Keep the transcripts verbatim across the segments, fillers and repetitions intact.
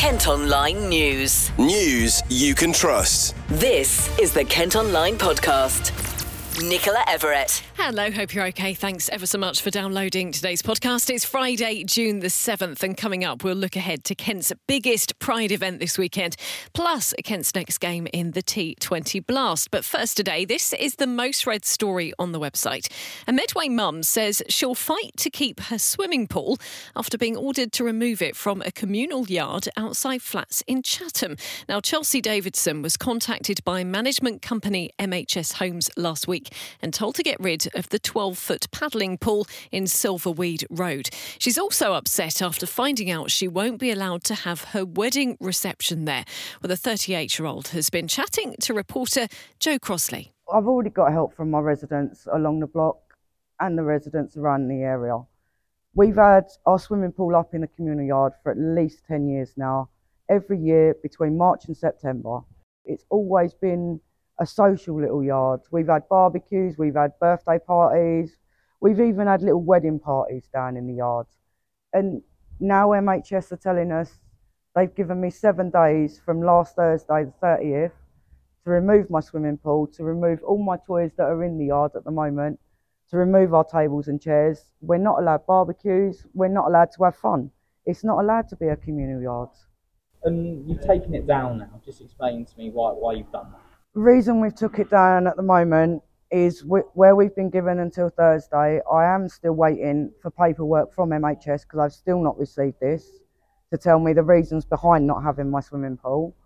Kent Online News. News you can trust. This is the Kent Online Podcast. Nicola Everett. Hello, hope you're okay. Thanks ever so much for downloading today's podcast. It's Friday, June the seventh, and coming up, we'll look ahead to Kent's biggest Pride event this weekend, plus Kent's next game in the T twenty Blast. But first today, this is the most read story on the website. A Medway mum says she'll fight to keep her swimming pool after being ordered to remove it from a communal yard outside flats in Chatham. Now, Chelsea Davidson was contacted by management company M H S Homes last week and told to get rid of the twelve-foot paddling pool in Silverweed Road. She's also upset after finding out she won't be allowed to have her wedding reception there. Well, the thirty-eight-year-old has been chatting to reporter Joe Crossley. I've already got help from my residents along the block and the residents around the area. We've had our swimming pool up in the communal yard for at least ten years now, every year between March and September. It's always been a social little yard. We've had barbecues, we've had birthday parties, we've even had little wedding parties down in the yard. And now M H S are telling us they've given me seven days from last Thursday the thirtieth to remove my swimming pool, to remove all my toys that are in the yard at the moment, to remove our tables and chairs. We're not allowed barbecues, we're not allowed to have fun. It's not allowed to be a communal yard. And you've taken it down now. Just explain to me why why you've done that. The reason we've took it down at the moment is w- where we've been given until Thursday. I am still waiting for paperwork from M H S because I've still not received this to tell me the reasons behind not having my swimming pool.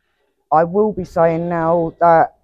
I will be saying now that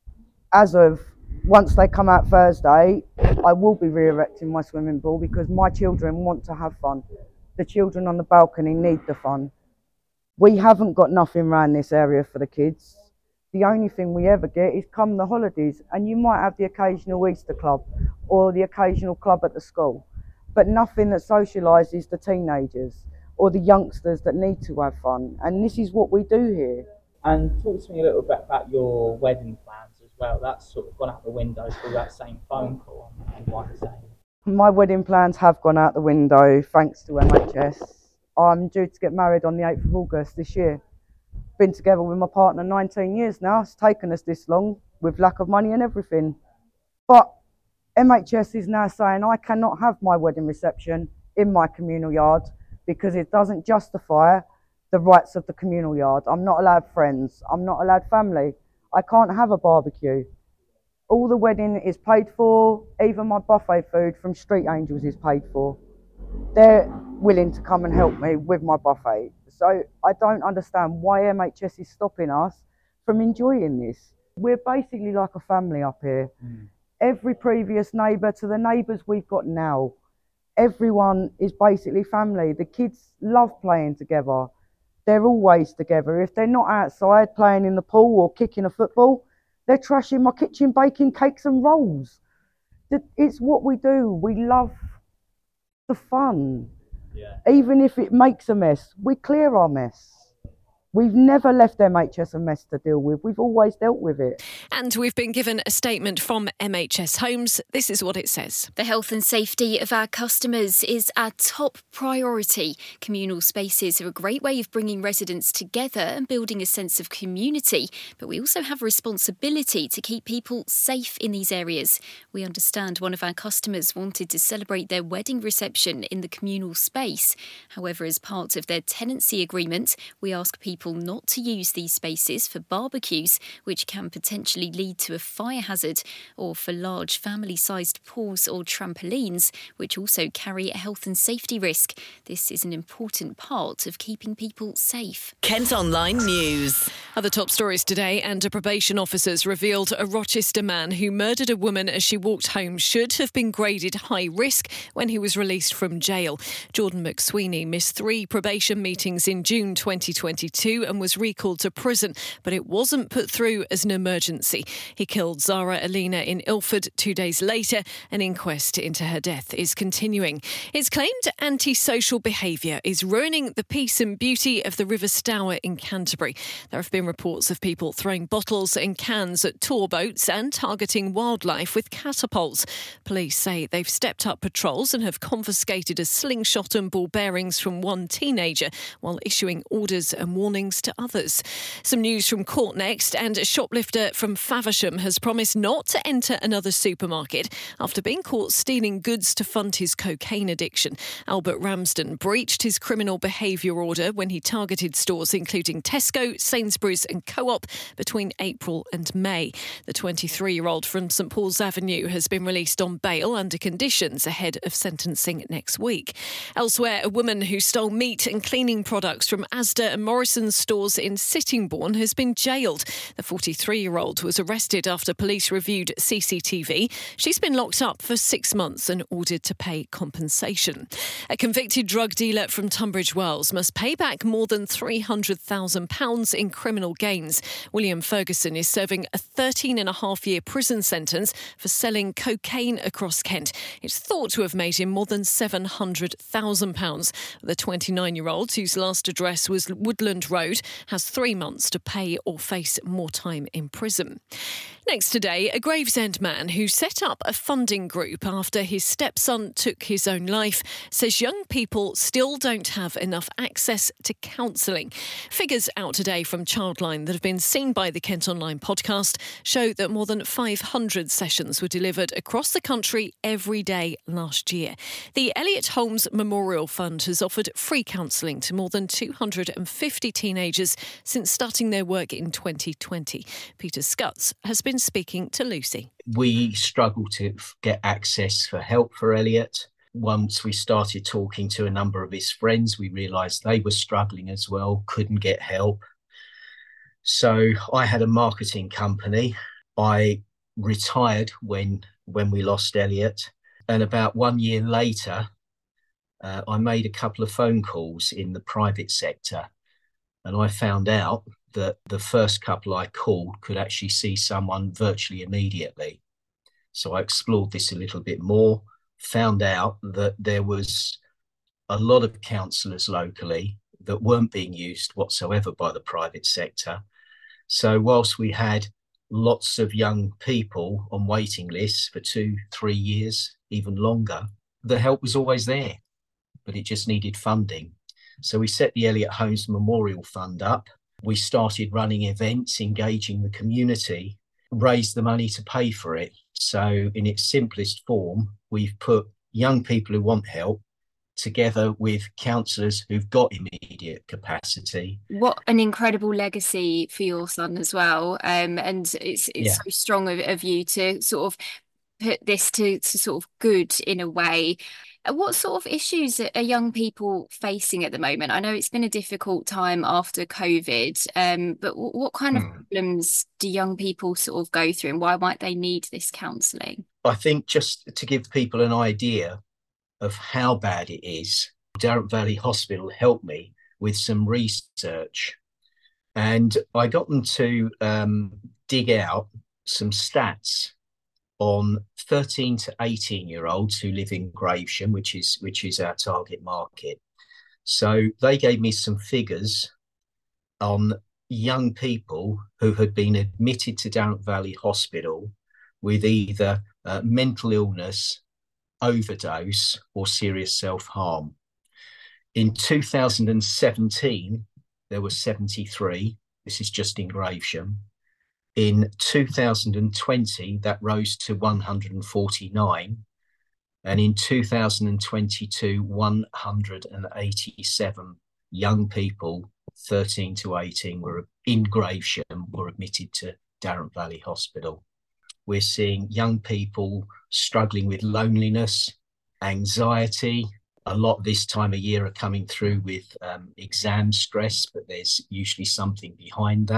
as of once they come out Thursday, I will be re-erecting my swimming pool because my children want to have fun. The children on the balcony need the fun. We haven't got nothing around this area for the kids. The only thing we ever get is come the holidays, and you might have the occasional Easter club or the occasional club at the school, but nothing that socialises the teenagers or the youngsters that need to have fun. And this is what we do here. And talk to me a little bit about your wedding plans as well. That's sort of gone out the window through that same phone call on Wednesday. My wedding plans have gone out the window thanks to M H S. I'm due to get married on the eighth of August this year. Been together with my partner nineteen years now. It's taken us this long with lack of money and everything. But M H S is now saying I cannot have my wedding reception in my communal yard because it doesn't justify the rights of the communal yard. I'm not allowed friends. I'm not allowed family. I can't have a barbecue. All the wedding is paid for. Even my buffet food from Street Angels is paid for. They're willing to come and help me with my buffet. So I don't understand why M H S is stopping us from enjoying this. We're basically like a family up here. Mm. Every previous neighbour to the neighbours we've got now, everyone is basically family. The kids love playing together. They're always together. If they're not outside playing in the pool or kicking a football, they're trashing my kitchen, baking cakes and rolls. It's what we do. We love the fun. Yeah. Even if it makes a mess, we clear our mess. We've never left M H S a mess to deal with. We've always dealt with it. And we've been given a statement from M H S Homes. This is what it says. The health and safety of our customers is our top priority. Communal spaces are a great way of bringing residents together and building a sense of community. But we also have a responsibility to keep people safe in these areas. We understand one of our customers wanted to celebrate their wedding reception in the communal space. However, as part of their tenancy agreement, we ask people not to use these spaces for barbecues, which can potentially lead to a fire hazard, or for large family-sized pools or trampolines, which also carry a health and safety risk. This is an important part of keeping people safe. Kent Online News. Other top stories today, and a probation officers revealed a Rochester man who murdered a woman as she walked home should have been graded high risk when he was released from jail. Jordan McSweeney missed three probation meetings in June twenty twenty-two twenty-two and was recalled to prison, but it wasn't put through as an emergency. He killed Zara Alina in Ilford two days later. An inquest into her death is continuing. It's claimed antisocial behaviour is ruining the peace and beauty of the River Stour in Canterbury. There have been reports of people throwing bottles and cans at tour boats and targeting wildlife with catapults. Police say they've stepped up patrols and have confiscated a slingshot and ball bearings from one teenager while issuing orders and warnings to others. Some news from court next, and a shoplifter from Faversham has promised not to enter another supermarket after being caught stealing goods to fund his cocaine addiction. Albert Ramsden breached his criminal behaviour order when he targeted stores including Tesco, Sainsbury's and Co-op between April and May. The twenty-three-year-old from St Paul's Avenue has been released on bail under conditions ahead of sentencing next week. Elsewhere, a woman who stole meat and cleaning products from Asda and Morrison's stores in Sittingbourne has been jailed. The forty-three-year-old was arrested after police reviewed C C T V. She's been locked up for six months and ordered to pay compensation. A convicted drug dealer from Tunbridge Wells must pay back more than three hundred thousand pounds in criminal gains. William Ferguson is serving a thirteen and a half year prison sentence for selling cocaine across Kent. It's thought to have made him more than seven hundred thousand pounds. The twenty-nine-year-old, whose last address was Woodland Road, has three months to pay or face more time in prison. Next today, a Gravesend man who set up a funding group after his stepson took his own life says young people still don't have enough access to counselling. Figures out today from Childline that have been seen by the Kent Online podcast show that more than five hundred sessions were delivered across the country every day last year. The Elliot Holmes Memorial Fund has offered free counselling to more than two hundred fifty teenagers since starting their work in twenty twenty. Peter Scutts has been speaking to Lucy. We struggled to get access for help for Elliot. Once we started talking to a number of his friends, we realised they were struggling as well, couldn't get help. So I had a marketing company. I retired when, when we lost Elliot. And about one year later, uh, I made a couple of phone calls in the private sector. And I found out that the first couple I called could actually see someone virtually immediately. So I explored this a little bit more, found out that there was a lot of counsellors locally that weren't being used whatsoever by the private sector. So whilst we had lots of young people on waiting lists for two, three years, even longer, the help was always there, but it just needed funding. So we set the Elliot Holmes Memorial Fund up. We started running events, engaging the community, raised the money to pay for it. So in its simplest form, we've put young people who want help together with counsellors who've got immediate capacity. What an incredible legacy for your son as well. Um, and it's it's yeah. so strong of, of you to sort of put this to, to sort of good in a way. What sort of issues are young people facing at the moment? I know it's been a difficult time after COVID, um, but what kind of mm. problems do young people sort of go through, and why might they need this counselling? I think just to give people an idea of how bad it is, Darrant Valley Hospital helped me with some research, and I got them to um, dig out some stats on thirteen to eighteen year olds who live in Gravesham, which is which is our target market. So they gave me some figures on young people who had been admitted to Darrant Valley Hospital with either uh, mental illness, overdose or serious self-harm. In two thousand seventeen, there were seventy-three. This is just in Gravesham. In two thousand twenty, that rose to one hundred forty-nine. And in two thousand twenty-two, one hundred eighty-seven young people, thirteen to eighteen, were in Gravesham, were admitted to Darrant Valley Hospital. We're seeing young people struggling with loneliness, anxiety. A lot this time of year are coming through with um, exam stress, but there's usually something behind that.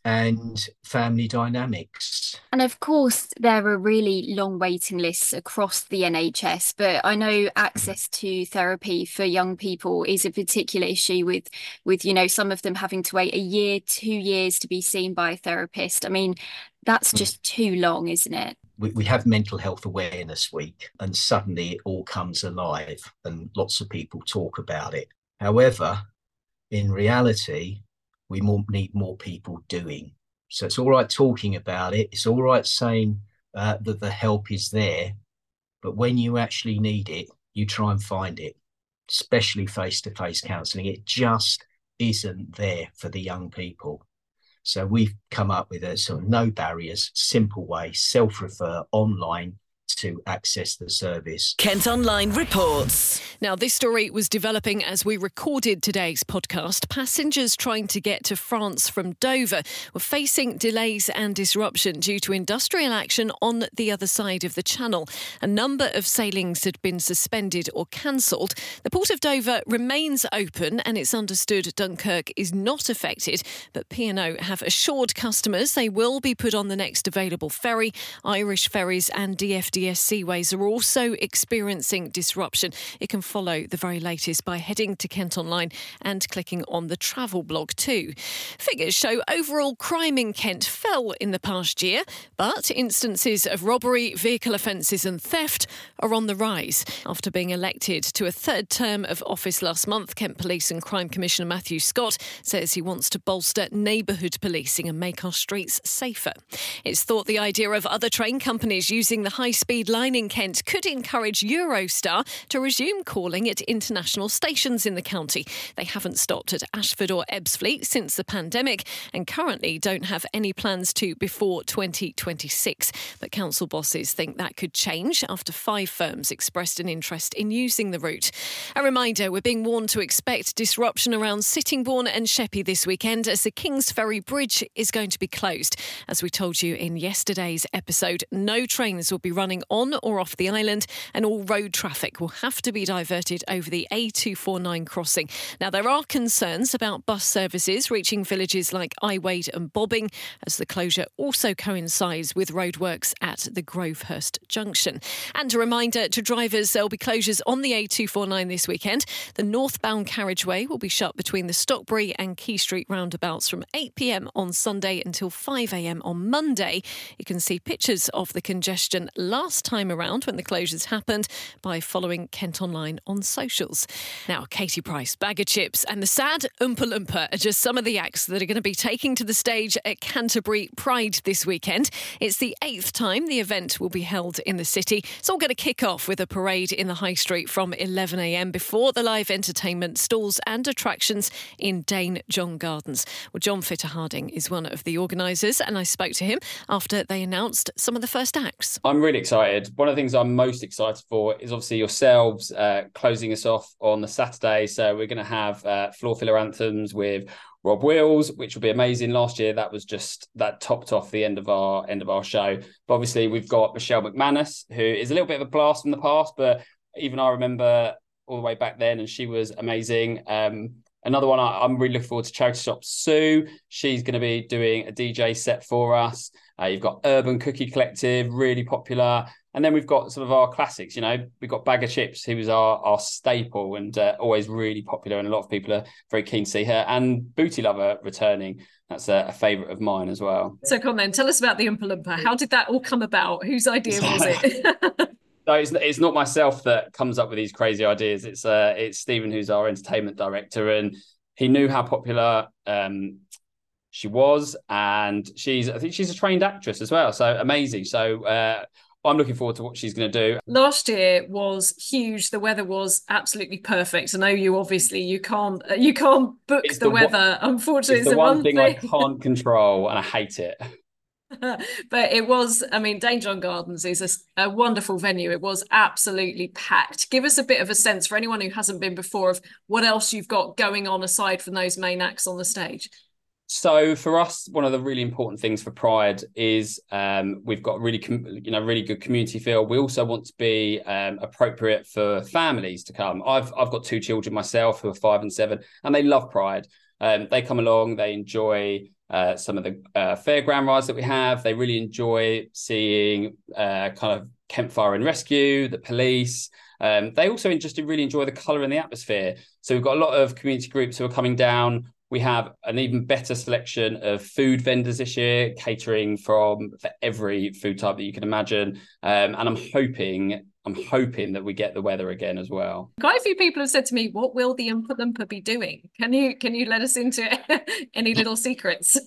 and family dynamics. And of course, there are really long waiting lists across the N H S, but I know access to therapy for young people is a particular issue with, with, you know, some of them having to wait a year, two years to be seen by a therapist. I mean, that's just too long, isn't it? We, we have Mental Health Awareness Week, and suddenly it all comes alive and lots of people talk about it. However, in reality, we more, need more people doing. So it's all right talking about it. It's all right saying uh, that the help is there. But when you actually need it, you try and find it, especially face-to-face counselling. It just isn't there for the young people. So we've come up with a sort of no barriers, simple way, self-refer online to access the service. Kent Online reports. Now, this story was developing as we recorded today's podcast. Passengers trying to get to France from Dover were facing delays and disruption due to industrial action on the other side of the channel. A number of sailings had been suspended or cancelled. The Port of Dover remains open and it's understood Dunkirk is not affected, but P and O have assured customers they will be put on the next available ferry. Irish Ferries and D F D S Seaways are also experiencing disruption. It can follow the very latest by heading to Kent Online and clicking on the travel blog too. Figures show overall crime in Kent fell in the past year, but instances of robbery, vehicle offences and theft are on the rise. After being elected to a third term of office last month, Kent Police and Crime Commissioner Matthew Scott says he wants to bolster neighbourhood policing and make our streets safer. It's thought the idea of other train companies using the high-speed line in Kent could encourage Eurostar to resume calling at international stations in the county. They haven't stopped at Ashford or Ebbsfleet since the pandemic and currently don't have any plans to before twenty twenty-six. But council bosses think that could change after five firms expressed an interest in using the route. A reminder, we're being warned to expect disruption around Sittingbourne and Sheppey this weekend as the Kingsferry Bridge is going to be closed. As we told you in yesterday's episode, no trains will be running on or off the island and all road traffic will have to be diverted over the A two forty-nine crossing. Now, there are concerns about bus services reaching villages like Iwade and Bobbing as the closure also coincides with roadworks at the Grovehurst Junction. And a reminder to drivers, there'll be closures on the A two forty-nine this weekend. The northbound carriageway will be shut between the Stockbury and Key Street roundabouts from eight p m on Sunday until five a m on Monday. You can see pictures of the congestion last time around when the closures happened by following Kent Online on socials. Now, Katie Price, Bag of Chips and the sad Oompa Loompa are just some of the acts that are going to be taking to the stage at Canterbury Pride this weekend. It's the eighth time the event will be held in the city. It's all going to kick off with a parade in the High Street from eleven a m before the live entertainment stalls and attractions in Dane John Gardens. Well, John Fitter Harding is one of the organisers and I spoke to him after they announced some of the first acts. I'm really excited. One of the things I'm most excited for is obviously yourselves uh, closing us off on the Saturday. So we're going to have uh, floor filler anthems with Rob Wills, which will be amazing. Last year, that was just that topped off the end of our end of our show. But obviously, we've got Michelle McManus, who is a little bit of a blast from the past, but even I remember all the way back then, and she was amazing. Um, Another one I, I'm really looking forward to, Charity Shop Sue. She's going to be doing a D J set for us. Uh, you've got Urban Cookie Collective, really popular. And then we've got sort of our classics, you know, we've got Bag of Chips, who was our, our staple and uh, always really popular. And a lot of people are very keen to see her. And Booty Lover returning. That's a, a favourite of mine as well. So come on then, tell us about the Oompa Loompa. How did that all come about? Whose idea was it? No, it's, it's not myself that comes up with these crazy ideas. It's uh, it's Stephen, who's our entertainment director, and he knew how popular um, she was, and she's I think she's a trained actress as well. So amazing. So uh, I'm looking forward to what she's going to do. Last year was huge. The weather was absolutely perfect. I know you obviously you can't you can't book the, the weather. One, unfortunately, it's the, it's the one, one thing, thing I can't control, and I hate it. But it was, I mean, Dane John Gardens is a, a wonderful venue. It was absolutely packed. Give us a bit of a sense for anyone who hasn't been before of what else you've got going on aside from those main acts on the stage. So for us, one of the really important things for Pride is um, we've got really, you know, really good community feel. We also want to be um, appropriate for families to come. I've I've got two children myself who are five and seven, and they love Pride. Um, they come along, they enjoy uh, some of the uh, fairground rides that we have. They really enjoy seeing uh, kind of Kent Fire and Rescue, the police. Um, they also just really enjoy the colour and the atmosphere. So we've got a lot of community groups who are coming down. We have an even better selection of food vendors this year, catering from for every food type that you can imagine. Um, and I'm hoping, I'm hoping that we get the weather again as well. Quite a few people have said to me, "What will the Oompa Loompa be doing?" Can you can you let us into any little secrets?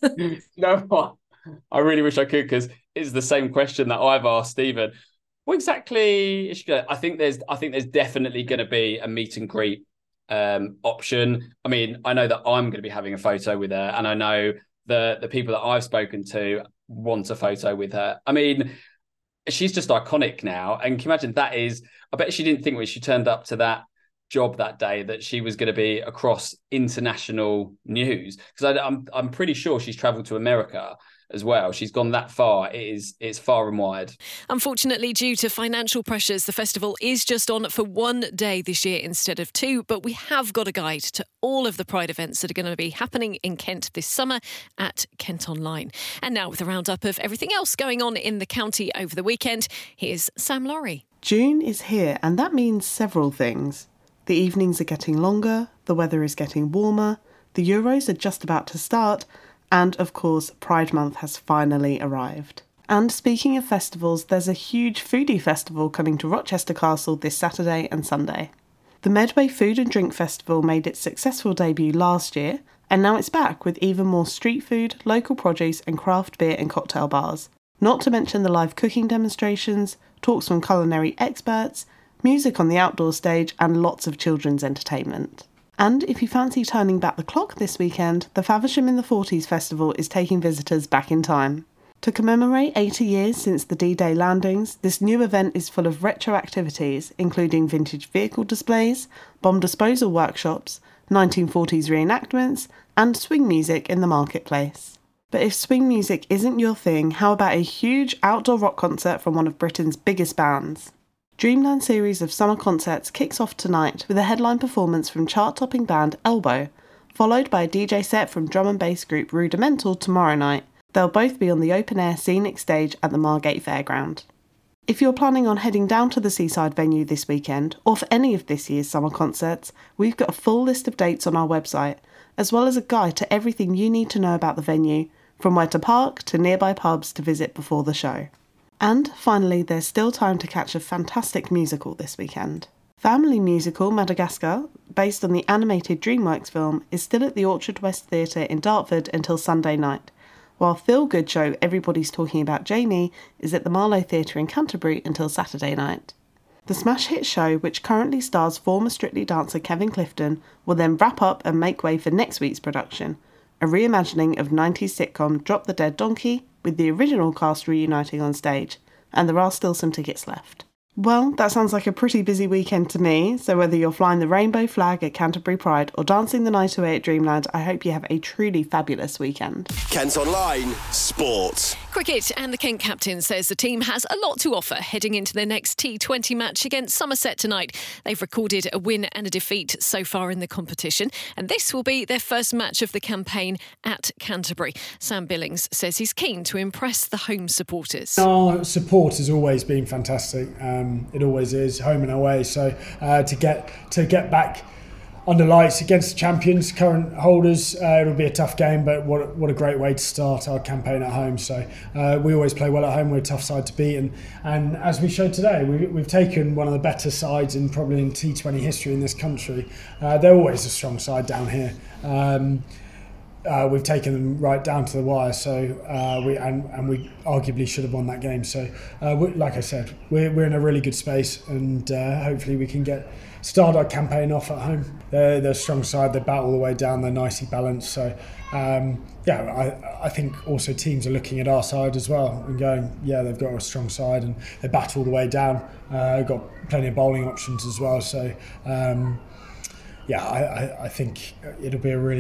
No, I really wish I could, because it's the same question that I've asked Stephen. What exactly is she gonna? I think there's, I think there's definitely going to be a meet and greet um option. I mean, I know that I'm going to be having a photo with her, and I know the the people that I've spoken to want a photo with her. I mean, she's just iconic now, and can you imagine that is, I bet she didn't think when she turned up to that job that day that she was going to be across international news, because I'm I'm pretty sure she's traveled to America as well. She's gone that far. It is, it's far and wide. Unfortunately, due to financial pressures, the festival is just on for one day this year instead of two, but we have got a guide to all of the Pride events that are going to be happening in Kent this summer at Kent Online. And now, with a roundup of everything else going on in the county over the weekend, here's Sam Laurie. June is here, and that means several things. The evenings are getting longer, the weather is getting warmer, the Euros are just about to start, and, of course, Pride Month has finally arrived. And speaking of festivals, there's a huge foodie festival coming to Rochester Castle this Saturday and Sunday. The Medway Food and Drink Festival made its successful debut last year, and now it's back with even more street food, local produce and craft beer and cocktail bars. Not to mention the live cooking demonstrations, talks from culinary experts, music on the outdoor stage and lots of children's entertainment. And if you fancy turning back the clock this weekend, the Faversham in the forties Festival is taking visitors back in time. To commemorate eighty years since the D-Day landings, this new event is full of retro activities, including vintage vehicle displays, bomb disposal workshops, nineteen forties reenactments, and swing music in the marketplace. But if swing music isn't your thing, how about a huge outdoor rock concert from one of Britain's biggest bands? Dreamland series of summer concerts kicks off tonight with a headline performance from chart-topping band Elbow, followed by a D J set from drum and bass group Rudimental tomorrow night. They'll both be on the open-air scenic stage at the Margate Fairground. If you're planning on heading down to the seaside venue this weekend, or for any of this year's summer concerts, we've got a full list of dates on our website, as well as a guide to everything you need to know about the venue, from where to park to nearby pubs to visit before the show. And finally, there's still time to catch a fantastic musical this weekend. Family musical Madagascar, based on the animated DreamWorks film, is still at the Orchard West Theatre in Dartford until Sunday night, while feel-good show Everybody's Talking About Jamie is at the Marlow Theatre in Canterbury until Saturday night. The smash hit show, which currently stars former Strictly dancer Kevin Clifton, will then wrap up and make way for next week's production, a reimagining of nineties sitcom Drop the Dead Donkey, with the original cast reuniting on stage, and there are still some tickets left. Well, that sounds like a pretty busy weekend to me, so whether you're flying the rainbow flag at Canterbury Pride or dancing the night away at Dreamland, I hope you have a truly fabulous weekend. Kent Online Sport. Cricket, and the Kent captain says the team has a lot to offer heading into their next T twenty match against Somerset tonight. They've recorded a win and a defeat so far in the competition, and this will be their first match of the campaign at Canterbury. Sam Billings says he's keen to impress the home supporters. Our support has always been fantastic. Um, it always is, home and away. So uh, to get to get back under lights against the champions, current holders, uh, it'll be a tough game, but what what a great way to start our campaign at home. So uh, we always play well at home. We're a tough side to beat, and, and as we showed today, we, we've taken one of the better sides in probably in T twenty history in this country. Uh, they're always a strong side down here. Um, Uh, we've taken them right down to the wire, so uh, we and, and we arguably should have won that game. So, uh, we, like I said, we're we're in a really good space, and uh, hopefully we can get start our campaign off at home. They're, they're a strong side. They bat all the way down. They're nicely balanced. So, um, yeah, I I think also teams are looking at our side as well and going, yeah, they've got a strong side and they bat all the way down. Uh, got plenty of bowling options as well. So, um, yeah, I, I, I think it'll be a really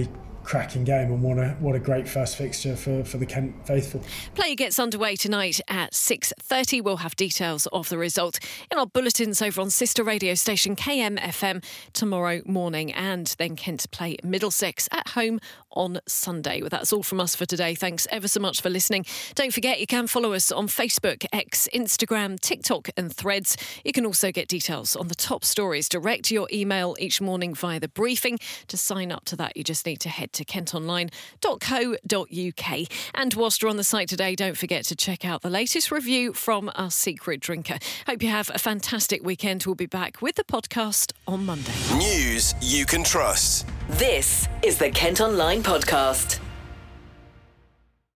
cracking game, and what a what a great first fixture for, for the Kent faithful. Play gets underway tonight at six thirty. We'll have details of the result in our bulletins over on sister radio station K M F M tomorrow morning, and then Kent play Middlesex at home on Sunday. Well, that's all from us for today. Thanks ever so much for listening. Don't forget you can follow us on Facebook, X, Instagram, TikTok and Threads. You can also get details on the top stories direct to your email each morning via the briefing. To sign up to that, you just need to head to kent online dot co dot uk. And whilst you're on the site today, don't forget to check out the latest review from our secret drinker. Hope you have a fantastic weekend. We'll be back with the podcast on Monday. News you can trust. This is the Kent Online Podcast.